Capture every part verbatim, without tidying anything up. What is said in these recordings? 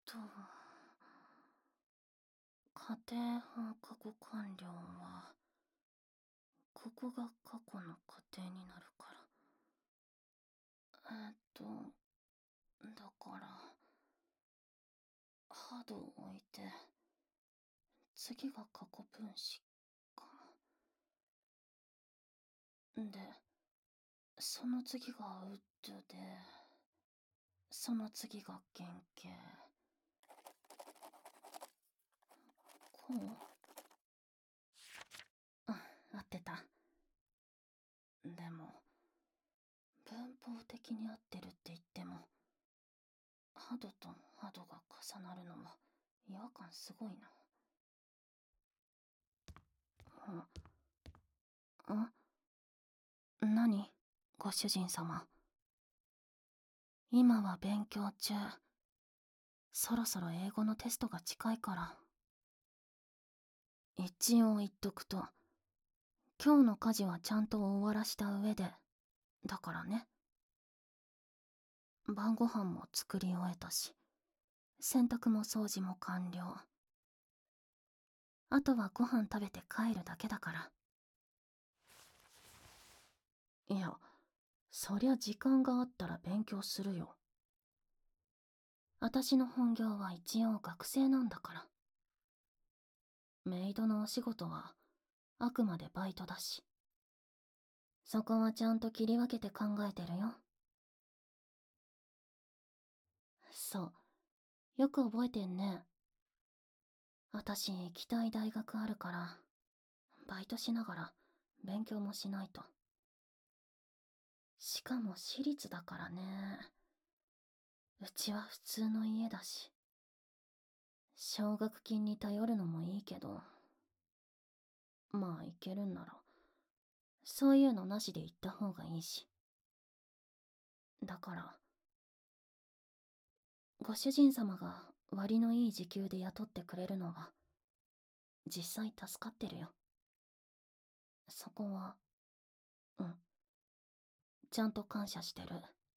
と、家庭放課後完了は、ここが過去の家庭になるから。えっと、だから、ハードを置いて、次が過去分子か。で、その次がウッドで、その次が原型。こう、うん、合ってた。でも、文法的に合ってるって言っても、ハドとハドが重なるのは違和感すごいな。んん何ご主人様。今は勉強中。そろそろ英語のテストが近いから。一応言っとくと、今日の家事はちゃんと終わらした上で、だからね。晩ご飯も作り終えたし、洗濯も掃除も完了。あとはご飯食べて帰るだけだから。いや、そりゃ時間があったら勉強するよ。私の本業は一応学生なんだから。メイドのお仕事はあくまでバイトだし。そこはちゃんと切り分けて考えてるよ。そう、よく覚えてんね。私行きたい大学あるから、バイトしながら勉強もしないと。しかも私立だからね。うちは普通の家だし。奨学金に頼るのもいいけど、まあ行けるんなら、そういうのなしで行った方がいいし。だから、ご主人様が割のいい時給で雇ってくれるのは、実際助かってるよ。そこは、うん、ちゃんと感謝してる。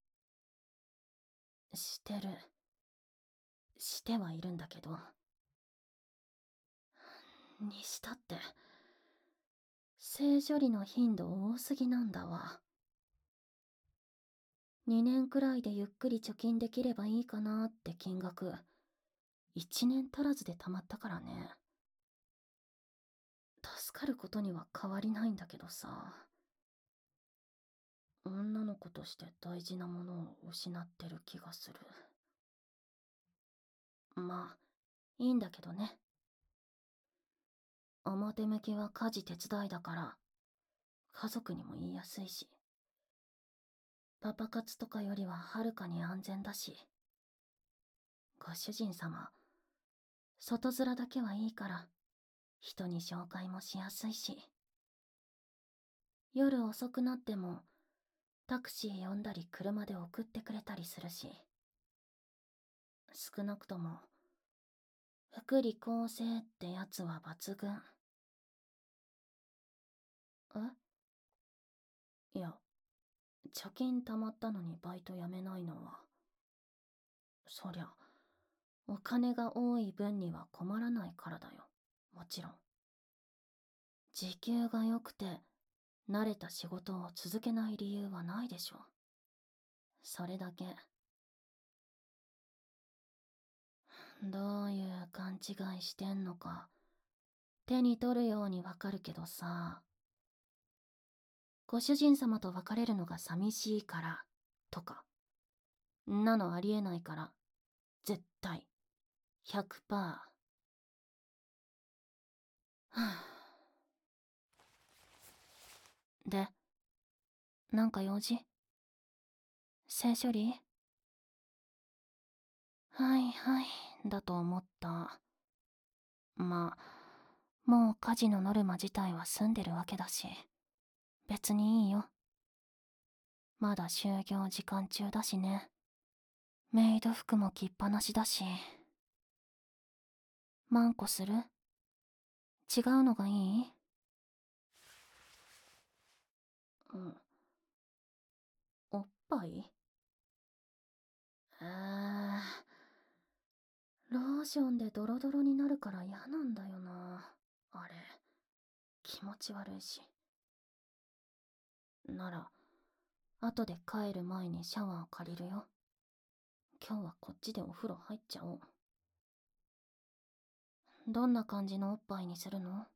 してる。してはいるんだけど。にしたって、性処理の頻度多すぎなんだわ。にねんくらいでゆっくり貯金できればいいかなって金額、いちねん足らずで貯まったからね。助かることには変わりないんだけどさ。女の子として大事なものを失ってる気がする。まあ、いいんだけどね。表向きは家事手伝いだから、家族にも言いやすいし。パパ活とかよりははるかに安全だし。ご主人様、外面だけはいいから、人に紹介もしやすいし。夜遅くなっても、タクシー呼んだり車で送ってくれたりするし。少なくとも、福利厚生ってやつは抜群。えいや、貯金貯まったのにバイト辞めないのは、そりゃ、お金が多い分には困らないからだよ。もちろん。時給が良くて、慣れた仕事を続けない理由はないでしょ。それだけ。どういう勘違いしてんのか、手に取るようにわかるけどさ。ご主人様と別れるのが寂しいから、とか。んなのありえないから、絶対。ひゃくパーセント。はぁ。で、なんか用事？性処理？はいはい、だと思った。まあ、もう家事のノルマ自体は済んでるわけだし、別にいいよ。まだ就業時間中だしね。メイド服も着っぱなしだし。マンコする？違うのがいい？うん。おっぱい？えー、 ーションでドロドロになるから嫌なんだよな。あれ、気持ち悪いし。なら、後で帰る前にシャワー借りるよ。今日はこっちでお風呂入っちゃおう。どんな感じのおっぱいにするの？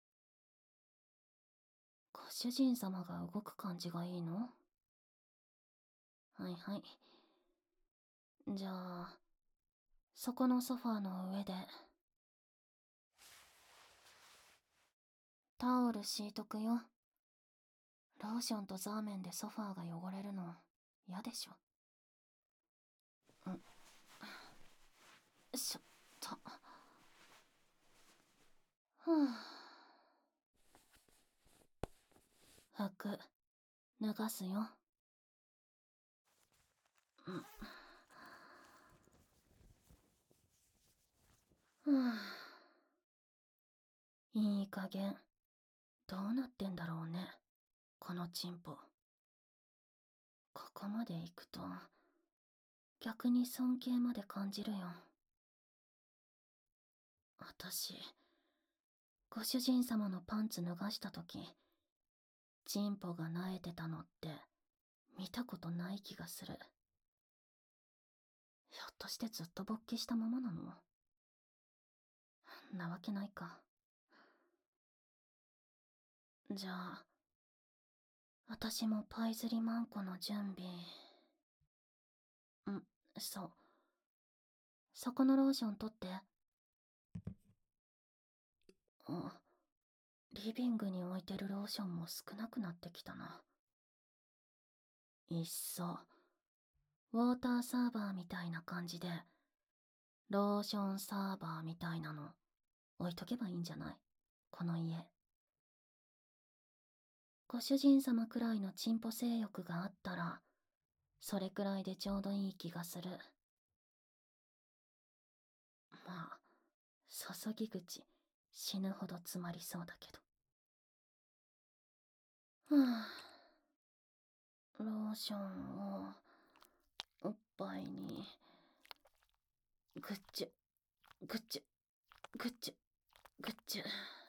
ご主人様が動く感じがいいの？はいはい。じゃあ、そこのソファーの上で。タオル敷いとくよ。ローションとザーメンでソファーが汚れるの嫌でしょ。うん。しょっと。ふぅ。服、脱がすよ。うん。ふぅ。いい加減、どうなってんだろうね、このチンポ。ここまで行くと、逆に尊敬まで感じるよ。私、ご主人様のパンツ脱がしたとき、チンポが萎えてたのって見たことない気がする。ひょっとしてずっと勃起したままなの？なわけないか。じゃあ、私もパイズリマンコの準備。ん、そう。そこのローション取って。あ、リビングに置いてるローションも少なくなってきたな。いっそ、ウォーターサーバーみたいな感じで、ローションサーバーみたいなの置いとけばいいんじゃない？この家。ご主人様くらいのチンポ性欲があったら、それくらいでちょうどいい気がする。まあ、注ぎ口死ぬほど詰まりそうだけど。はぁ、ローションをおっぱいにぐっちゅぐっちゅぐっちゅぐっちゅ。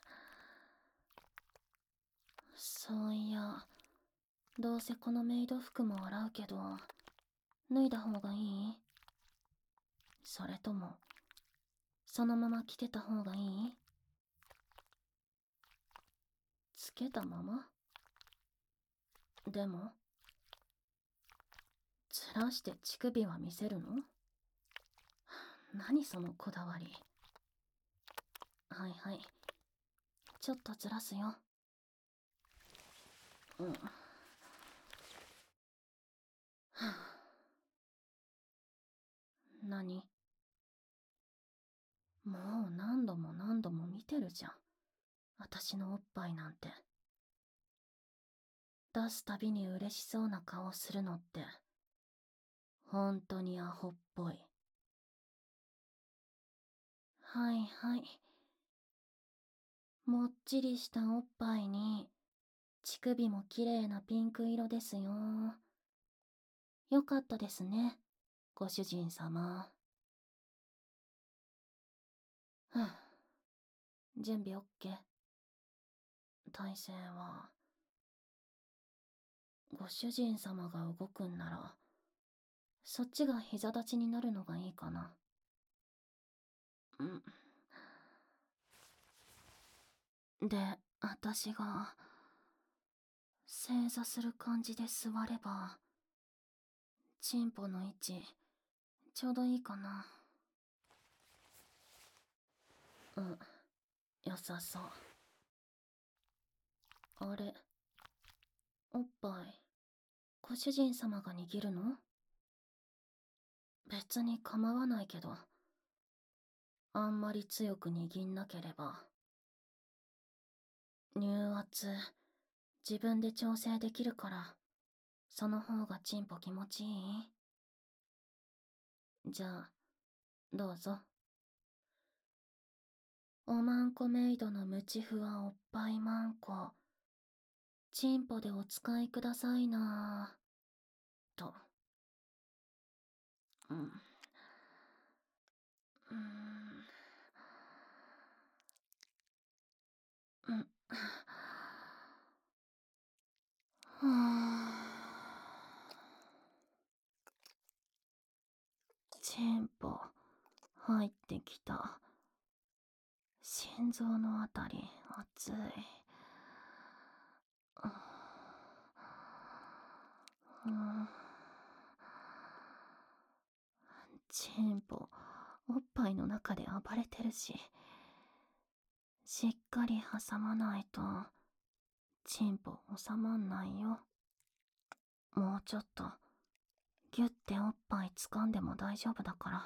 そういや、どうせこのメイド服も洗うけど、脱いだ方がいい？それとも、そのまま着てた方がいい？つけたまま？でも、ずらして乳首は見せるの？何そのこだわり。はいはい。ちょっとずらすよ。うん。はぁ。何？もう何度も何度も見てるじゃん。私のおっぱいなんて。出すたびに嬉しそうな顔するのって、ほんとにアホっぽい。はいはい。もっちりしたおっぱいに、乳首も綺麗なピンク色ですよ。よかったですね、ご主人様。ふぅ。準備オッケー。体勢は、ご主人様が動くんなら、そっちが膝立ちになるのがいいかな。うん。で、私が、正座する感じで座れば、チンポの位置、ちょうどいいかな。うん、良さそう。あれ、おっぱい、ご主人様が握るの？別に構わないけど、あんまり強く握んなければ。乳圧、自分で調整できるから、その方がチンポ気持ちいい？じゃあ、どうぞ。おまんこメイドのムチフはおっぱいまんこ。チンポでお使いくださいなぁ。と。うん。うーん。 チンポ入ってきた。心臓のあたり熱い。うん、チンポおっぱいの中で暴れてるし、しっかり挟まないとチンポ収まんないよ。もうちょっとギュッておっぱい掴んでも大丈夫だから。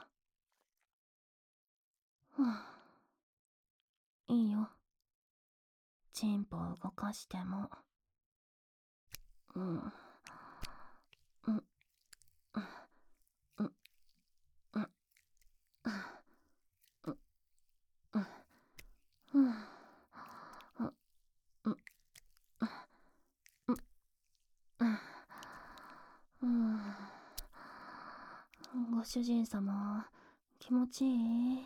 ふぅ、いいよ。チンポ動かしても。うん。うん。うん。うん。うん。うん。うん。うん。うん。うん。うん。ご主人様、気持ちいい？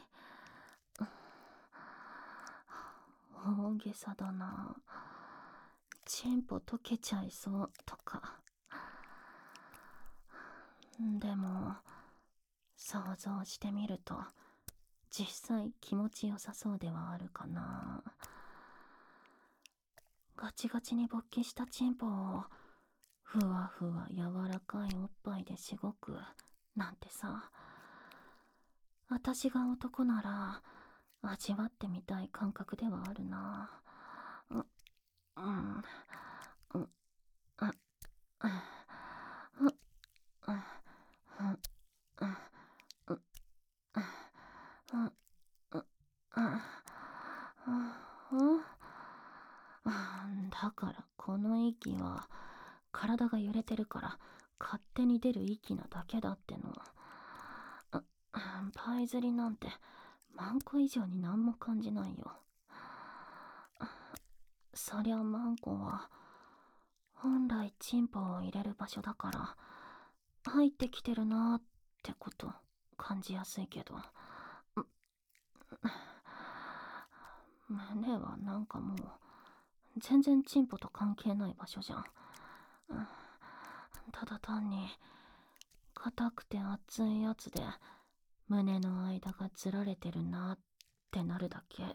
大げさだな。チンポ溶けちゃいそうとか。でも、想像してみると、実際気持ちよさそうではあるかな。ガチガチに勃起したチンポを、ふわふわ柔らかいおっぱいでしごく、なんてさ。私が男なら、味わってみたい感覚ではあるな。う、うん、うん、うん、うん、うん、うん、うん、うん、うん、だからこの息は体が揺れてるから勝手に出る息なだけだっての。パイ釣りなんてマンコ以上に何も感じないよ。そりゃマンコは本来チンポを入れる場所だから入ってきてるなーってこと感じやすいけど、胸はなんかもう全然チンポと関係ない場所じゃん。ただ単に硬くて熱いやつで胸の間がずられてるなってなるだけ。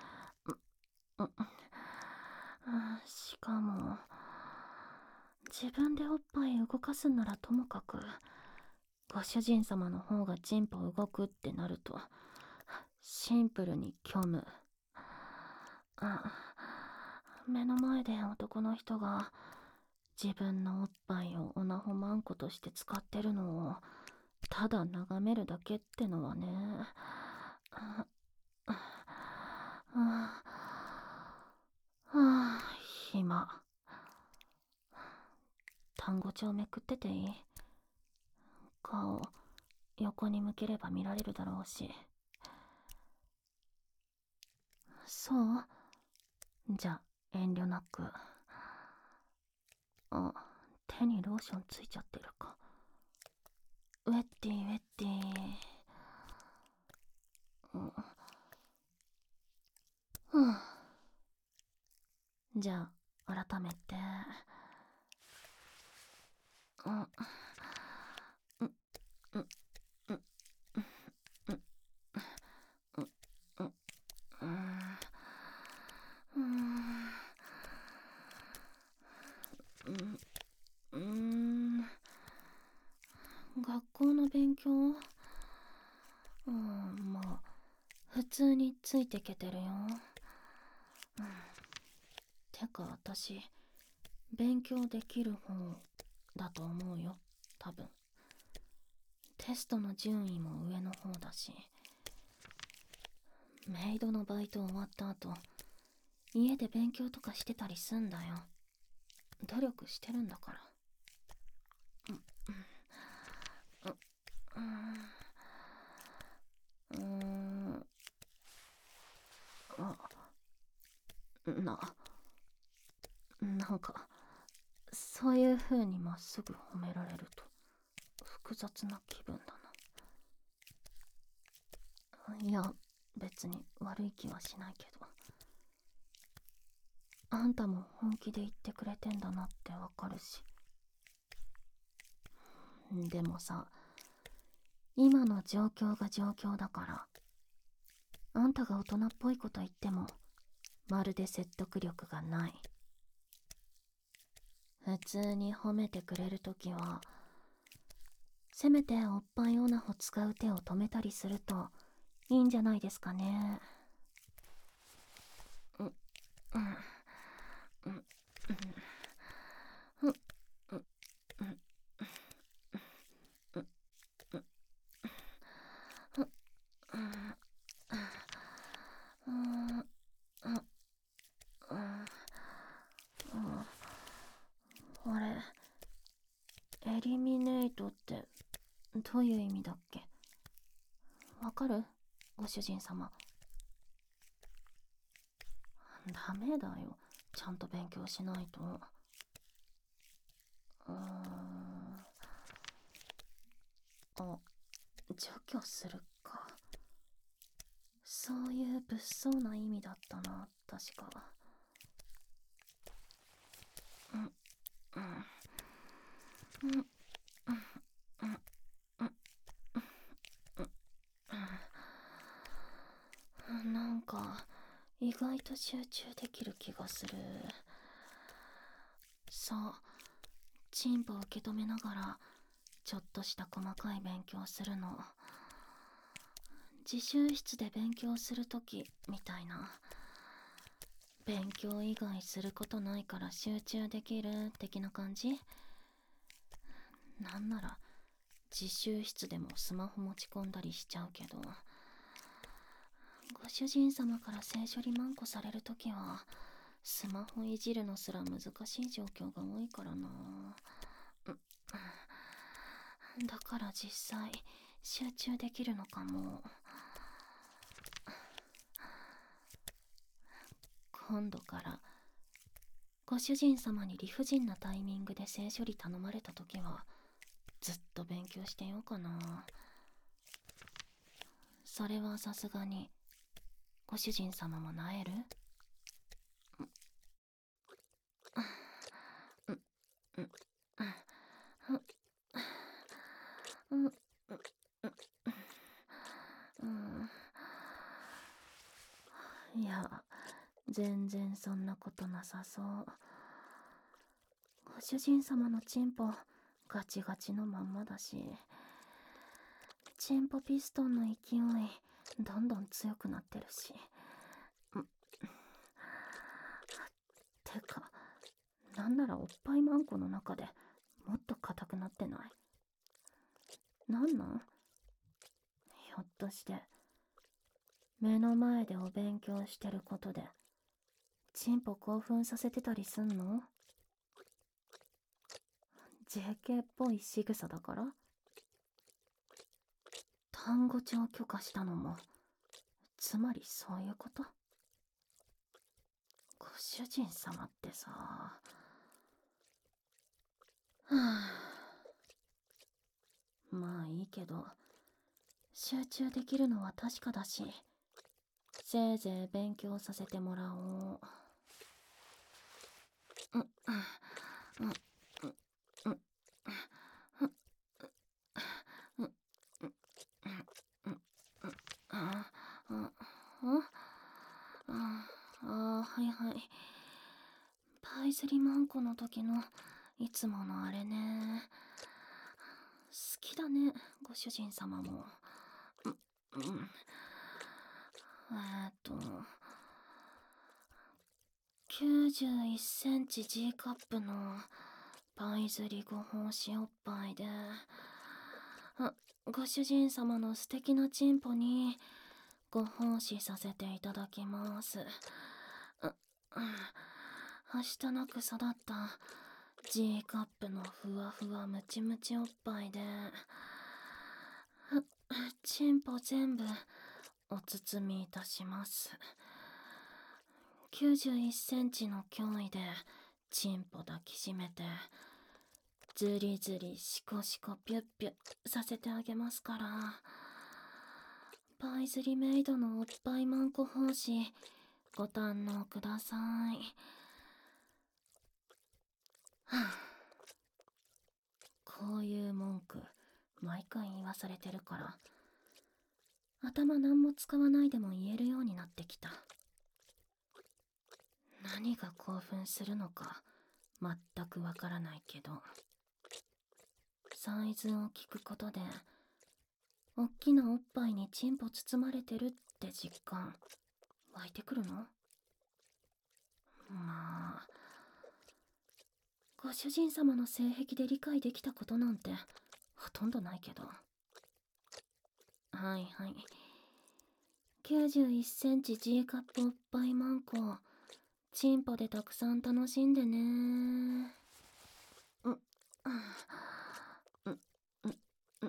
しかも自分でおっぱい動かすならともかくご主人様の方がチンポ動くってなるとシンプルに虚無。目の前で男の人が自分のおっぱいをオナホマンコとして使ってるのをただ眺めるだけってのはね。はあ、暇。単語帳めくってていい？顔横に向ければ見られるだろうし。そう？じゃあ遠慮なく。あ、手にローションついちゃってるか。ウェッティウェッティ。うん、じゃあ改めて。うん、うん、うん、うん、うん、うん、うん、うん、うん、学校の勉強？うん、まあ普通についてけてるよ。うん、てか私勉強できる方だと思うよ、多分。テストの順位も上の方だし。メイドのバイト終わった後家で勉強とかしてたりすんだよ。努力してるんだから。うん、うん、うん、あ、な、なんかそういう風にまっすぐ褒められると複雑な気分だな。いや別に悪い気はしないけど、あんたも本気で言ってくれてんだなってわかるし。でもさ、 今の状況が状況だから。あんたが大人っぽいこと言っても、まるで説得力がない。普通に褒めてくれるときは、せめておっぱいオナホ使う手を止めたりするといいんじゃないですかね。うん、うん、うん、うん、うん、うん、うん、うん、うん、うん、あれ、エリミネートってどういう意味だっけ？わかる？ご主人様。ダメだよ。ちゃんと勉強しないと。うーん。あ、除去するか。そういう物騒な意味だったな、確か。うん、うん、うん、うん、うん、うん、うん。なんか、意外と集中できる気がする。そう、チンポを受け止めながら、ちょっとした細かい勉強するの。自習室で勉強するときみたいな。勉強以外することないから集中できる的な感じ？なんなら自習室でもスマホ持ち込んだりしちゃうけど、ご主人様から性処理マンコされるときはスマホいじるのすら難しい状況が多いからな。だから実際集中できるのかも。今度からご主人様に理不尽なタイミングで性処理頼まれたときはずっと勉強してようかな。それはさすがにご主人様もなえる？いや、全然そんなことなさそう。ご主人様のチンポガチガチのまんまだし、チンポピストンの勢いどんどん強くなってるし。てか、なんならおっぱいマンコの中でもっと硬くなってない？なんなん？ひょっとして目の前でお勉強してることでチンポ興奮させてたりすんの？ ジェーケー っぽい仕草だから？単語帳許可したのもつまりそういうこと？ご主人様ってさ。はあ、まあいいけど、集中できるのは確かだし、せいぜい勉強させてもらおう。うん、うん、うん、うん、うん、うん、うん、うん、あ、あ、あ、あ、はいはい。パイズリマンコの時のいつものあれね。好きだね、ご主人様も。うん、うん。えーっと、きゅうじゅういっセンチ G カップのパイズリご奉仕おっぱいで、あ、ご主人様の素敵なチンポにご奉仕させていただきます。う、はしたなく育った G カップのふわふわムチムチおっぱいで、チンポ全部お包みいたします。きゅうじゅういっセンチの脅威でチンポ抱きしめてズリズリシコシコピュッピュさせてあげますから、パイズリメイドのおっぱいマンコ奉仕ご堪能ください。はあ、こういう文句毎回言わされてるから、頭何も使わないでも言えるようになってきた。何が興奮するのか全くわからないけど、サイズを聞くことでおっきなおっぱいにチンポ包まれてるって実感湧いてくるの？まあ、ご主人様の性癖で理解できたことなんてほとんどないけど。はいはい。きゅうじゅういっセンチ G カップおっぱいマンコ、チンポでたくさん楽しんでね。うん、うん、うん、うん、うん、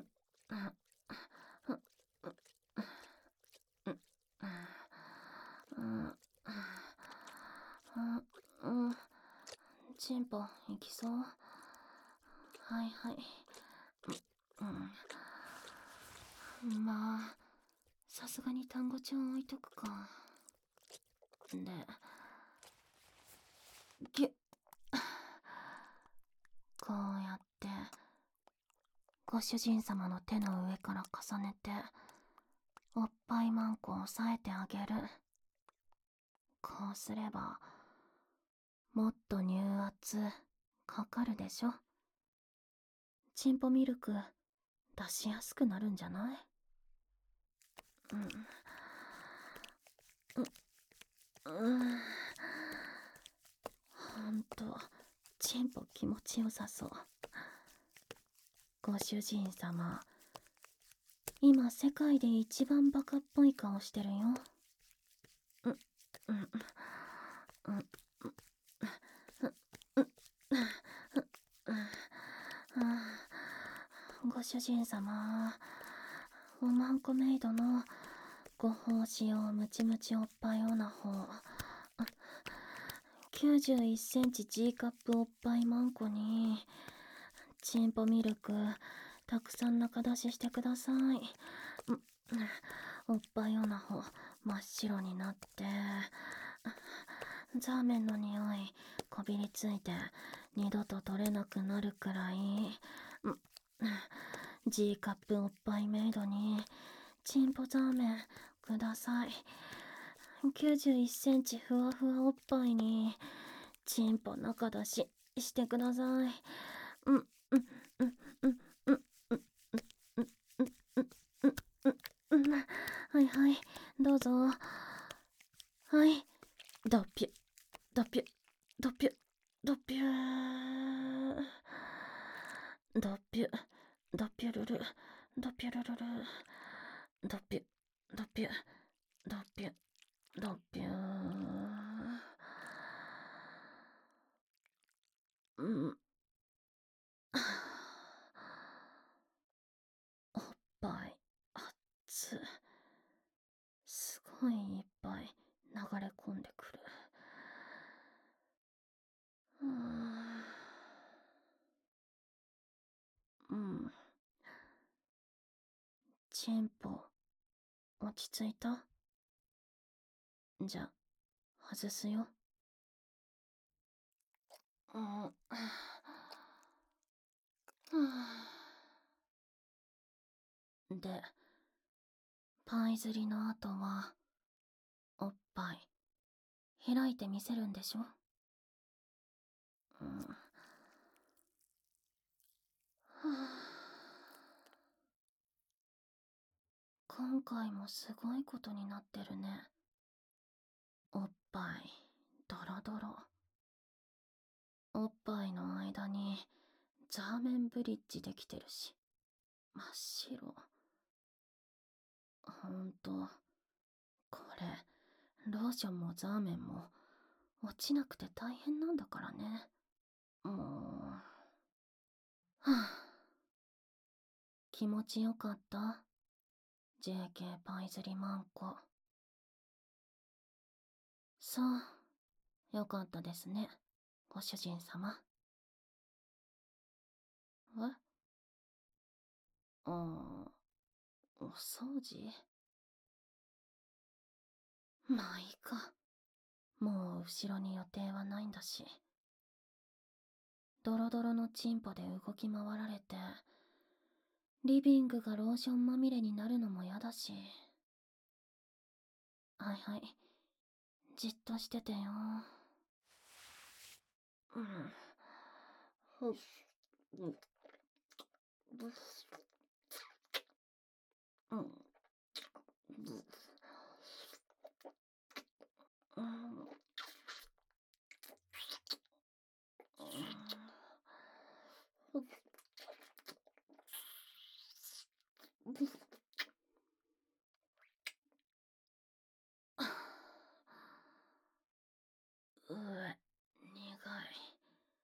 うん、チンポ行きそう。はいはい。うん、まあ、さすがに単語帳置いとくか。で、ぎゅっ、こうやってご主人様の手の上から重ねておっぱいマンコを押さえてあげる。こうすればもっと乳圧かかるでしょ。チンポミルク出しやすくなるんじゃない？うん、うん、うん、ほんとチンポ気持ちよさそう。ご主人様、今世界で一番バカっぽい顔してるよ。うん、うん、うん、ご主人様、おまんこメイドのご奉仕用ムチムチおっぱいオナホ、きゅうじゅういっセンチ G カップおっぱいマンコにチンポミルクたくさん中出ししてください。おっぱいオナホ真っ白になって、ザーメンの匂いこびりついて二度と取れなくなるくらい、G カップおっぱいメイドにチンポザーメンください。きゅうじゅういっセンチふわふわおっぱいにチンポ中出ししてください。うんうんうんうんうんうんうんうんうんうんはいはい、どうぞ。はい、ドピュドピュドピュドピュドピュドピュルルドピュルルルドピュドピュドピュドピュうん、おっぱい熱、すごいいっぱい流れ込んでくる。うーん、うん、チンポ落ち着いた？じゃ、外すよ。うん、で、パイ釣りの後はおっぱい開いてみせるんでしょ？うん、はあ、今回もすごいことになってるね。おっぱいドロドロ、おっぱいの間にザーメンブリッジできてるし、真っ白。ほんと、これローションもザーメンも落ちなくて大変なんだからね。もう、はあ、気持ちよかった？ ジェーケー パイズリマンコ。そう、よかったですね、ご主人様。え？あー、お掃除？まあいいか。もう後ろに予定はないんだし。ドロドロのチンポで動き回られて、 リビングがローションまみれになるのも嫌だし。はいはい。じっとしててよ。うん。ほっ。うん。ぶす。うん。ぶ。うん。ほっ。ぶ。うえ、苦い。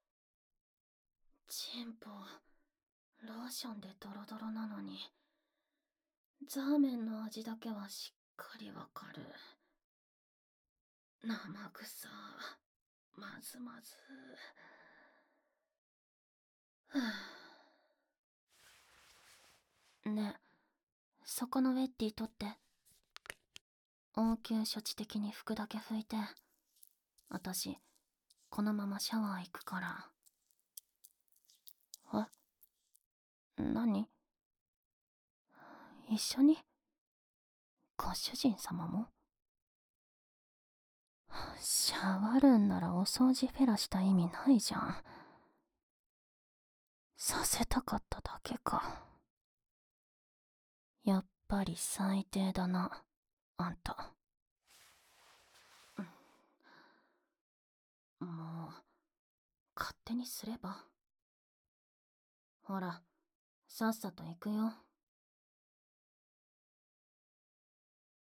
チンポ、ローションでドロドロなのに、ザーメンの味だけはしっかりわかる。生臭。まずまず。ふぅ。ねえ、そこのウェッティ取って。応急処置的に服だけ拭いて。私、このままシャワー行くから。え？何？一緒に？ご主人様も？シャワルンならお掃除フェラした意味ないじゃん。させたかっただけか。やっぱり最低だな、あんた。もう、勝手にすれば。ほら、さっさと行くよ。